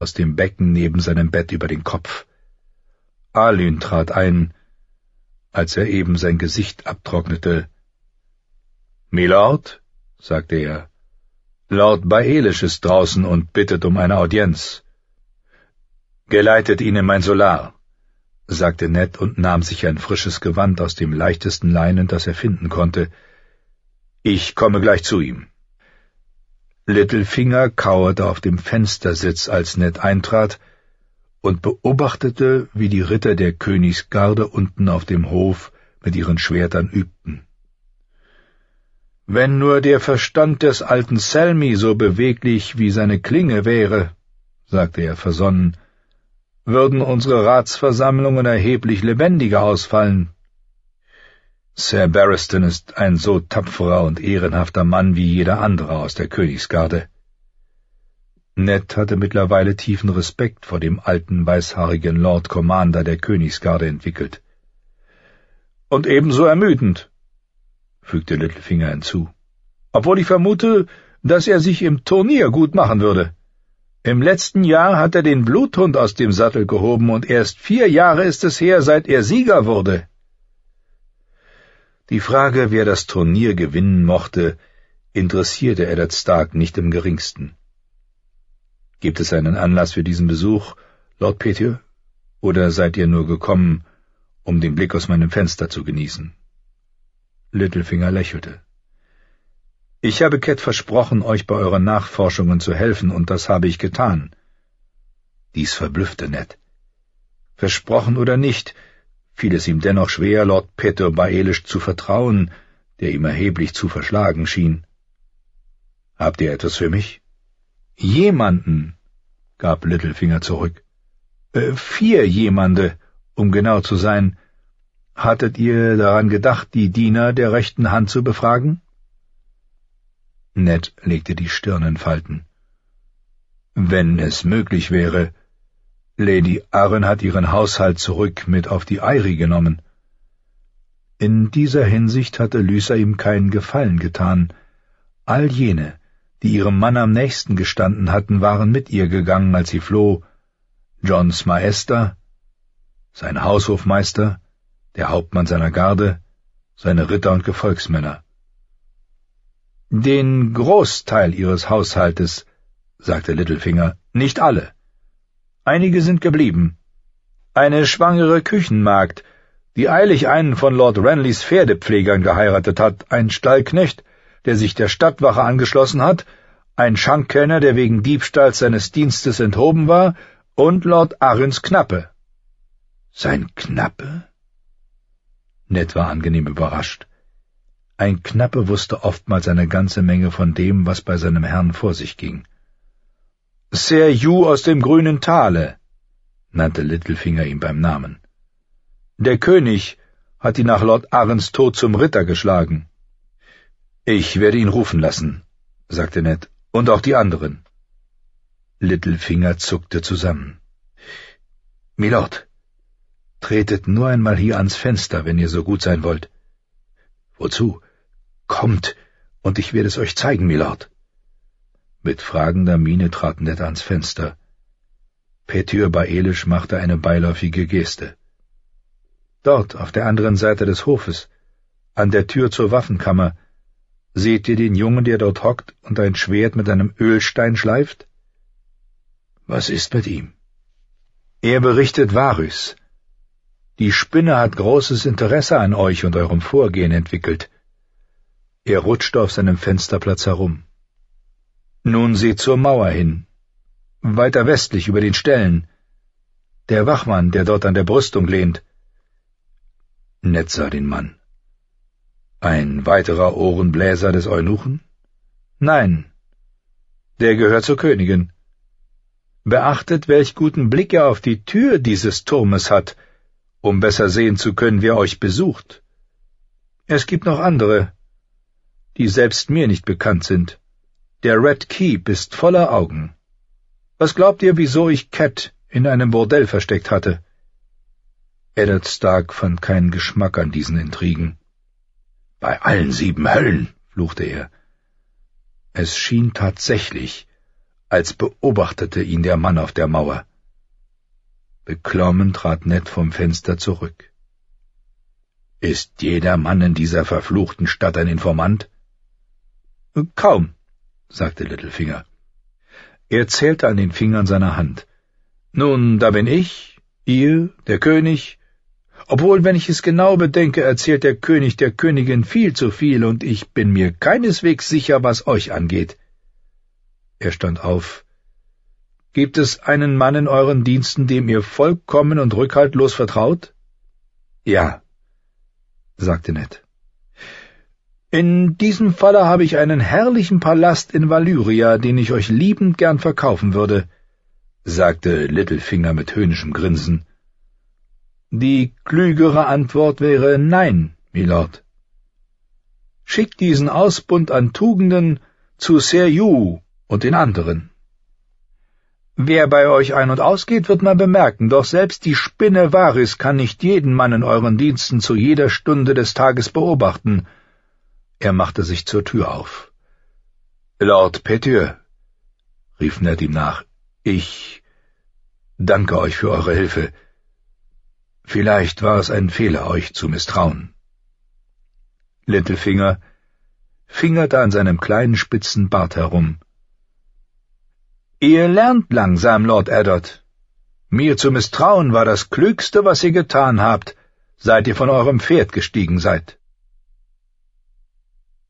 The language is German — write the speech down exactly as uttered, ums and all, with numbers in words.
aus dem Becken neben seinem Bett über den Kopf. Alyn trat ein, als er eben sein Gesicht abtrocknete. »Milord«, sagte er, »Lord Baelish ist draußen und bittet um eine Audienz.« »Geleitet ihn in mein Solar«, sagte Ned und nahm sich ein frisches Gewand aus dem leichtesten Leinen, das er finden konnte. »Ich komme gleich zu ihm.« Littlefinger kauerte auf dem Fenstersitz, als Ned eintrat, und beobachtete, wie die Ritter der Königsgarde unten auf dem Hof mit ihren Schwertern übten. »Wenn nur der Verstand des alten Selmy so beweglich wie seine Klinge wäre«, sagte er versonnen, »würden unsere Ratsversammlungen erheblich lebendiger ausfallen. Sir Barristan ist ein so tapferer und ehrenhafter Mann wie jeder andere aus der Königsgarde.« Ned hatte mittlerweile tiefen Respekt vor dem alten, weißhaarigen Lord Commander der Königsgarde entwickelt. »Und ebenso ermüdend«, fügte Littlefinger hinzu, »obwohl ich vermute, dass er sich im Turnier gut machen würde. Im letzten Jahr hat er den Bluthund aus dem Sattel gehoben, und erst vier Jahre ist es her, seit er Sieger wurde.« Die Frage, wer das Turnier gewinnen mochte, interessierte Eddard Stark nicht im geringsten. »Gibt es einen Anlass für diesen Besuch, Lord Pethier, oder seid ihr nur gekommen, um den Blick aus meinem Fenster zu genießen?« Littlefinger lächelte. »Ich habe Cat versprochen, euch bei euren Nachforschungen zu helfen, und das habe ich getan.« Dies verblüffte Ned. Versprochen oder nicht, fiel es ihm dennoch schwer, Lord Petyr Baelish zu vertrauen, der ihm erheblich zu verschlagen schien. »Habt ihr etwas für mich?« »Jemanden«, gab Littlefinger zurück. Äh, »Vier Jemande, um genau zu sein. Hattet ihr daran gedacht, die Diener der rechten Hand zu befragen?« Ned legte die Stirn in Falten. »Wenn es möglich wäre. Lady Arryn hat ihren Haushalt zurück mit auf die Eyrie genommen.« In dieser Hinsicht hatte Lysa ihm keinen Gefallen getan. All jene, die ihrem Mann am nächsten gestanden hatten, waren mit ihr gegangen, als sie floh. Johns Maester, sein Haushofmeister, der Hauptmann seiner Garde, seine Ritter und Gefolgsmänner. »Den Großteil ihres Haushaltes«, sagte Littlefinger, »nicht alle. Einige sind geblieben. Eine schwangere Küchenmagd, die eilig einen von Lord Renlys Pferdepflegern geheiratet hat, ein Stallknecht, der sich der Stadtwache angeschlossen hat, ein Schankkellner, der wegen Diebstahls seines Dienstes enthoben war, und Lord Arryns Knappe.« »Sein Knappe?« Ned war angenehm überrascht. Ein Knappe wusste oftmals eine ganze Menge von dem, was bei seinem Herrn vor sich ging. »Sir Hugh aus dem grünen Tale«, nannte Littlefinger ihn beim Namen. »Der König hat ihn nach Lord Arryns Tod zum Ritter geschlagen.« »Ich werde ihn rufen lassen«, sagte Ned, »und auch die anderen.« Littlefinger zuckte zusammen. »Milord, tretet nur einmal hier ans Fenster, wenn ihr so gut sein wollt.« »Wozu?« »Kommt, und ich werde es euch zeigen, Milord.« Mit fragender Miene trat Ned ans Fenster. Petyr Baelish machte eine beiläufige Geste. »Dort, auf der anderen Seite des Hofes, an der Tür zur Waffenkammer, seht ihr den Jungen, der dort hockt und ein Schwert mit einem Ölstein schleift?« »Was ist mit ihm?« »Er berichtet Varys. Die Spinne hat großes Interesse an euch und eurem Vorgehen entwickelt.« Er rutschte auf seinem Fensterplatz herum. »Nun seht zur Mauer hin, weiter westlich über den Ställen. Der Wachmann, der dort an der Brüstung lehnt.« Ned sah den Mann. »Ein weiterer Ohrenbläser des Eunuchen?« »Nein, der gehört zur Königin. Beachtet, welch guten Blick er auf die Tür dieses Turmes hat, um besser sehen zu können, wer euch besucht. Es gibt noch andere, die selbst mir nicht bekannt sind. Der Red Keep ist voller Augen. Was glaubt ihr, wieso ich Cat in einem Bordell versteckt hatte?« Eddard Stark fand keinen Geschmack an diesen Intrigen. »Bei allen sieben Höllen«, fluchte er. Es schien tatsächlich, als beobachtete ihn der Mann auf der Mauer. Beklommen trat Ned vom Fenster zurück. »Ist jeder Mann in dieser verfluchten Stadt ein Informant?« »Kaum«, sagte Littlefinger. Er zählte an den Fingern seiner Hand. »Nun, da bin ich, ihr, der König. Obwohl, wenn ich es genau bedenke, erzählt der König der Königin viel zu viel, und ich bin mir keineswegs sicher, was euch angeht.« Er stand auf. »Gibt es einen Mann in euren Diensten, dem ihr vollkommen und rückhaltlos vertraut?« »Ja«, sagte Ned. »In diesem Falle habe ich einen herrlichen Palast in Valyria, den ich euch liebend gern verkaufen würde«, sagte Littlefinger mit höhnischem Grinsen. »Die klügere Antwort wäre Nein, Milord. Schickt diesen Ausbund an Tugenden zu Ser Yu und den anderen. Wer bei euch ein- und ausgeht, wird man bemerken, doch selbst die Spinne Varys kann nicht jeden Mann in euren Diensten zu jeder Stunde des Tages beobachten.« Er machte sich zur Tür auf. »Lord Pettieu«, rief Ned ihm nach, »ich danke euch für eure Hilfe. Vielleicht war es ein Fehler, euch zu misstrauen.« Littlefinger fingerte an seinem kleinen spitzen Bart herum. »Ihr lernt langsam, Lord Eddard. Mir zu misstrauen war das Klügste, was ihr getan habt, seit ihr von eurem Pferd gestiegen seid.«